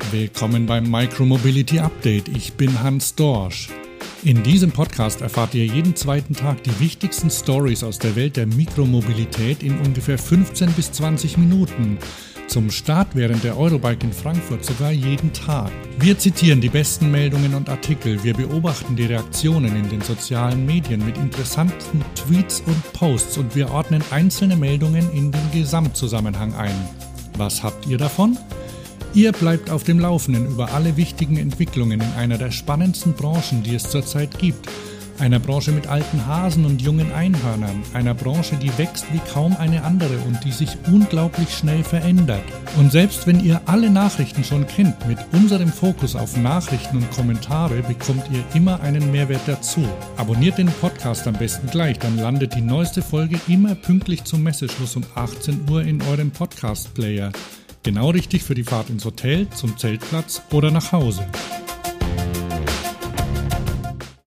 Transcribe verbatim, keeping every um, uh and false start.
Willkommen beim Micromobility Update. Ich bin Hans Dorsch. In diesem Podcast erfahrt ihr jeden zweiten Tag die wichtigsten Stories aus der Welt der Mikromobilität in ungefähr fünfzehn bis zwanzig Minuten. Zum Start während der Eurobike in Frankfurt sogar jeden Tag. Wir zitieren die besten Meldungen und Artikel, wir beobachten die Reaktionen in den sozialen Medien mit interessanten Tweets und Posts und wir ordnen einzelne Meldungen in den Gesamtzusammenhang ein. Was habt ihr davon? Ihr bleibt auf dem Laufenden über alle wichtigen Entwicklungen in einer der spannendsten Branchen, die es zurzeit gibt. Einer Branche mit alten Hasen und jungen Einhörnern. Einer Branche, die wächst wie kaum eine andere und die sich unglaublich schnell verändert. Und selbst wenn ihr alle Nachrichten schon kennt, mit unserem Fokus auf Nachrichten und Kommentare bekommt ihr immer einen Mehrwert dazu. Abonniert den Podcast am besten gleich, dann landet die neueste Folge immer pünktlich zum Messeschluss um achtzehn Uhr in eurem Podcast-Player. Genau richtig für die Fahrt ins Hotel, zum Zeltplatz oder nach Hause.